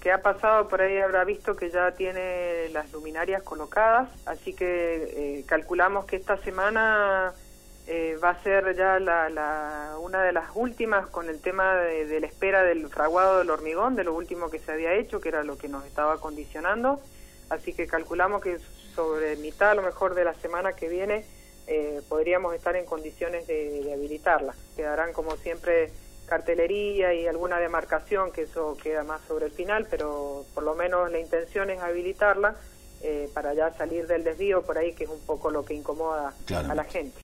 que ha pasado por ahí habrá visto que ya tiene las luminarias colocadas, así que calculamos que esta semana va a ser ya una de las últimas con el tema de la espera del fraguado del hormigón, de lo último que se había hecho, que era lo que nos estaba condicionando. Así que calculamos que sobre mitad a lo mejor de la semana que viene podríamos estar en condiciones de habilitarla. Quedarán como siempre cartelería y alguna demarcación, que eso queda más sobre el final, pero por lo menos la intención es habilitarla para ya salir del desvío por ahí, que es un poco lo que incomoda a la gente.